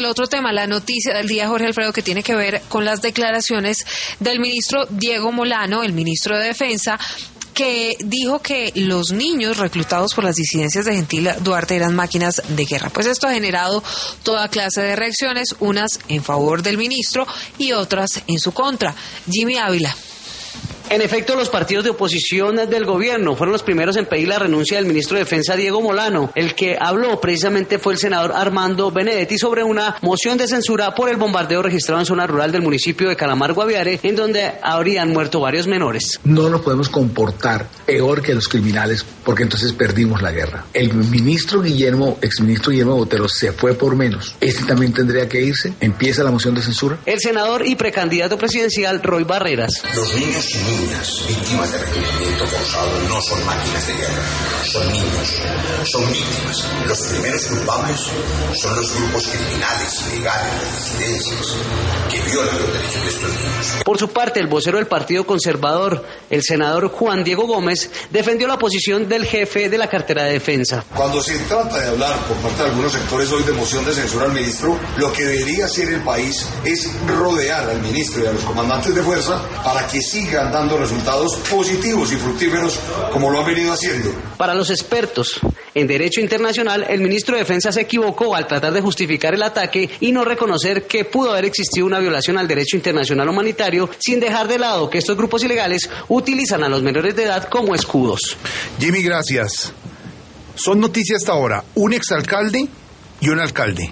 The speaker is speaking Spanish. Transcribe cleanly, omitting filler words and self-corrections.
El otro tema, la noticia del día, Jorge Alfredo, que tiene que ver con las declaraciones del ministro Diego Molano, el ministro de Defensa, que dijo que los niños reclutados por las disidencias de Gentil Duarte eran máquinas de guerra. Pues esto ha generado toda clase de reacciones, unas en favor del ministro y otras en su contra. Jimmy Ávila. En efecto, los partidos de oposición del gobierno fueron los primeros en pedir la renuncia del ministro de Defensa, Diego Molano. El que habló precisamente fue el senador Armando Benedetti sobre una moción de censura por el bombardeo registrado en zona rural del municipio de Calamar-Guaviare, en donde habrían muerto varios menores. No nos podemos comportar peor que los criminales, porque entonces perdimos la guerra. El exministro Guillermo Botero se fue por menos. Este también tendría que irse. Empieza la moción de censura. El senador y precandidato presidencial Roy Barreras. Los niños y niñas víctimas de reclutamiento forzado no son máquinas de guerra, son niños, son víctimas. Los primeros culpables son los grupos criminales, ilegales, disidencias, que violan los derechos de estos niños. Por su parte, el vocero del Partido Conservador, el senador Juan Diego Gómez, defendió la posición del jefe de la cartera de defensa. Cuando se trata de hablar por parte de algunos sectores hoy de moción de censura al ministro, lo que debería hacer el país es rodear al ministro y a los comandantes de fuerza para que sigan dando resultados positivos y fructíferos como lo han venido haciendo. Para los expertos en derecho internacional, el ministro de Defensa se equivocó al tratar de justificar el ataque y no reconocer que pudo haber existido una violación al derecho internacional humanitario, sin dejar de lado que estos grupos ilegales utilizan a los menores de edad como escudos. Jimmy, gracias. Son noticias hasta ahora, un exalcalde y un alcalde.